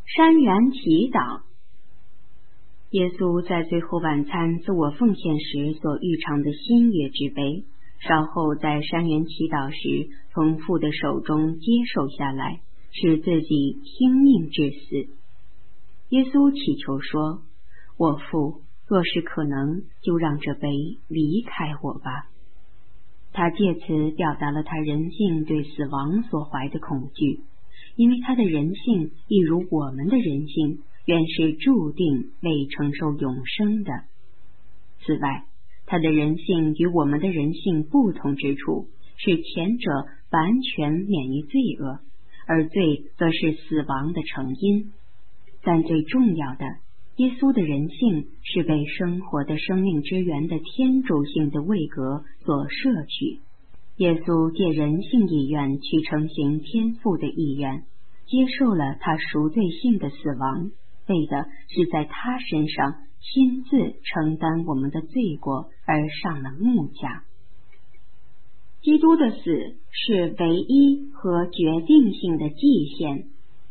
山园祈祷。耶稣在最后晚餐自我奉献时所预尝的新约之杯，稍后在山园祈祷时从父的手中接受下来，使自己听命至死。耶稣祈求说：我父，若是可能，就让这杯离开我吧。他借此表达了他人性对死亡所怀的恐惧，因为他的人性一如我们的人性，原是注定为承受永生的。此外，他的人性与我们的人性不同之处，是前者完全免于罪恶，而罪则是死亡的成因。但最重要的，耶稣的人性是被生活的生命之源的天主性的位格所摄取。耶稣借人性意愿去承行天父的意愿，接受了他赎罪性的死亡，为的是在他身上亲自承担我们的罪过而上了木架。基督的死是唯一和决定性的祭献。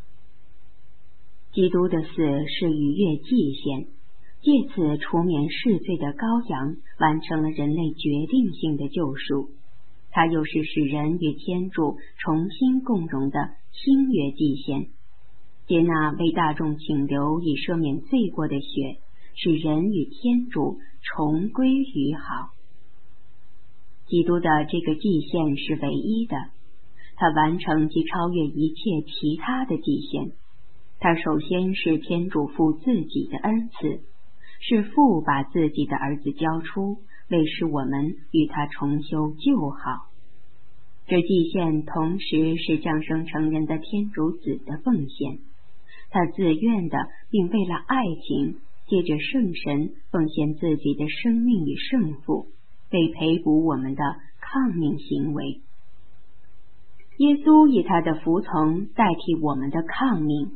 基督的死是逾越祭献，借此除免世罪的羔羊完成了人类决定性的救赎。它又是使人与天主重新共融的新约祭献，接纳为大众请流以赦免罪过的血，使人与天主重归于好。基督的这个祭献是唯一的，它完成及超越一切其他的祭献。它首先是天主父自己的恩赐，是父把自己的儿子交出，为使我们与他重修旧好。这祭献同时是降生成人的天主子的奉献，他自愿的并为了爱情，借着圣神奉献自己的生命与圣父，为赔补我们的抗命行为。耶稣以他的服从代替我们的抗命，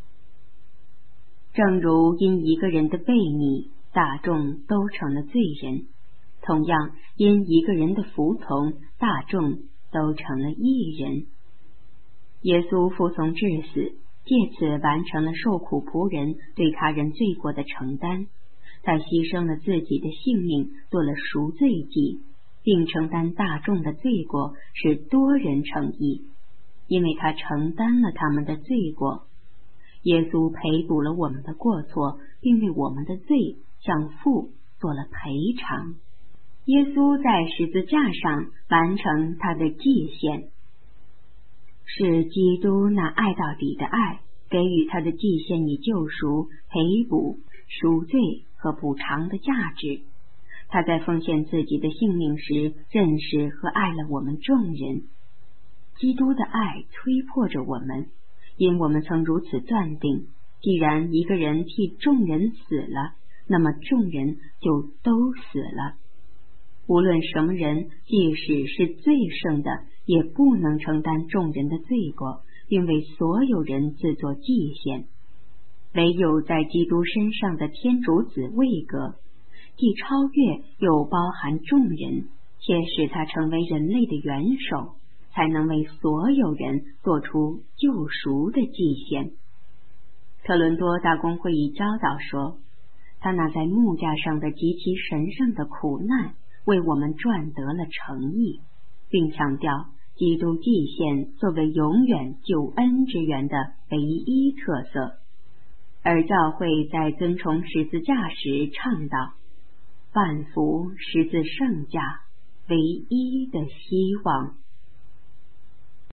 正如因一个人的悖逆，大众都成了罪人，同样因一个人的服从，大众都成了义人。耶稣服从至死，借此完成了受苦仆人对他人罪过的承担。他牺牲了自己的性命，做了赎罪祭，并承担大众的罪过，使多人成义，因为他承担了他们的罪过。耶稣赔补了我们的过错，并为我们的罪向父做了赔偿。耶稣在十字架上完成他的祭献，是基督那爱到底的爱，给予他的祭献以救赎、赔补、赎罪和补偿的价值。他在奉献自己的性命时，认识和爱了我们众人。基督的爱推迫着我们，因我们曾如此断定，既然一个人替众人死了，那么众人就都死了。无论什么人，即使是最圣的，也不能承担众人的罪过，并为所有人自作祭献。唯有在基督身上的天主子位格，既超越又包含众人，且使他成为人类的元首，才能为所有人做出救赎的祭献。特伦多大公会议教导说，他那在木架上的极其神圣的苦难，为我们赚得了诚意，并强调基督祭献作为永远救恩之源的唯一特色。而教会在尊崇十字架时倡导，万福十字圣架，唯一的希望。